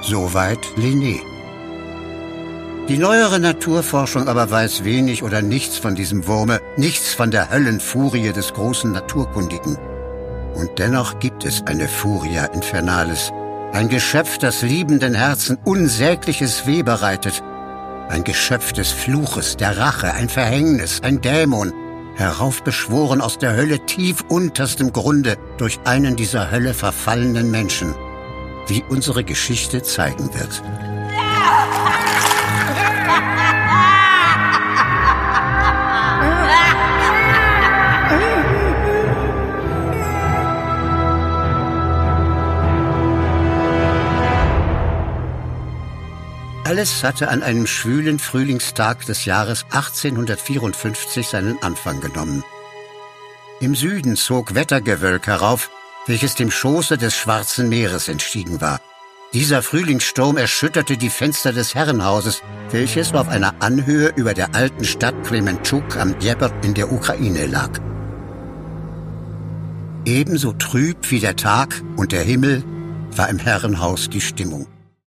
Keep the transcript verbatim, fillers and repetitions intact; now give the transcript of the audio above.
Soweit Linné. Die neuere Naturforschung aber weiß wenig oder nichts von diesem Wurme, nichts von der Höllenfurie des großen Naturkundigen. Und dennoch gibt es eine Furia Infernalis, ein Geschöpf, das liebenden Herzen unsägliches Weh bereitet, ein Geschöpf des Fluches, der Rache, ein Verhängnis, ein Dämon, heraufbeschworen aus der Hölle tief unterstem Grunde durch einen dieser Hölle verfallenen Menschen, wie unsere Geschichte zeigen wird. Alles hatte an einem schwülen Frühlingstag des Jahres achtzehnhundertvierundfünfzig seinen Anfang genommen. Im Süden zog Wettergewölk herauf, welches dem Schoße des Schwarzen Meeres entstiegen war. Dieser Frühlingssturm erschütterte die Fenster des Herrenhauses, welches auf einer Anhöhe über der alten Stadt Krementschuk am Dnepr in der Ukraine lag. Ebenso trüb wie der Tag und der Himmel war im Herrenhaus die Stimmung.